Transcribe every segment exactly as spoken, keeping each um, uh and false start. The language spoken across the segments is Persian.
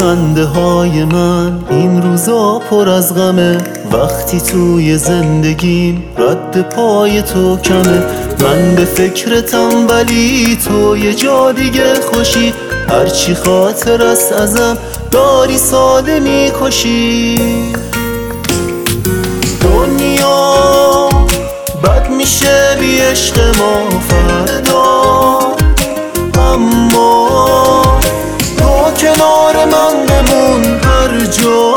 خنده های من این روزا پر از غمه، وقتی توی زندگیم رد پای تو کمه. من به فکرتم ولی تو یه جا دیگه خوشی، هرچی خاطر است ازم داری ساده میکشی. دنیا بد میشه بی عشق ما فردا، اما تو کنار من بمون هر جا.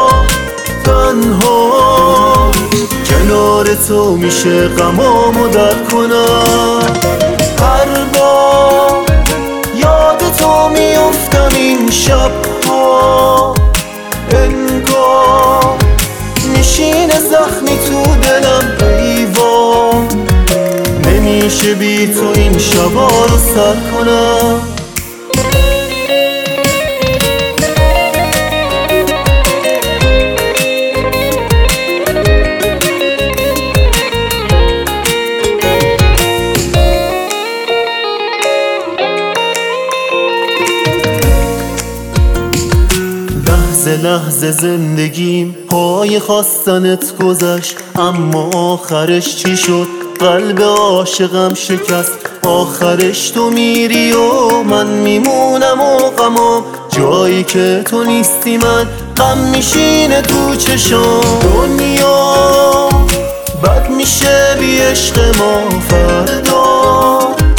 تنها کنار تو میشه غمامو در کنم، هر بار یاد تو میفتم این شبها. انگار میشینه زخمی تو دلم ایوان، نمیشه بی تو این شبا رو سر کنم. لحظه لحظه زندگیم پای خواستنت گذشت، اما آخرش چی شد؟ قلب عاشقم شکست. آخرش تو میری و من میمونم و غمام، جایی که تو نیستی من غم میشینه تو چشام. دنیا بد میشه بی عشق ما فردا،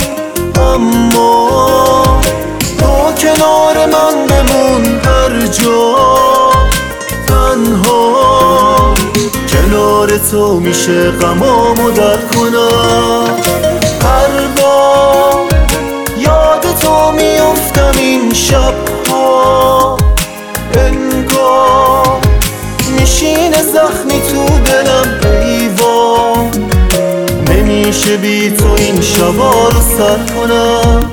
اما تو کنار من بمون هر جا. تنها کنار تو میشه غمامو در کنم، هر بار یاد تو میفتم این شبها. انگار میشینه زخمی تو دلم ایوان، نمیشه بی تو این شبا رو سر کنم.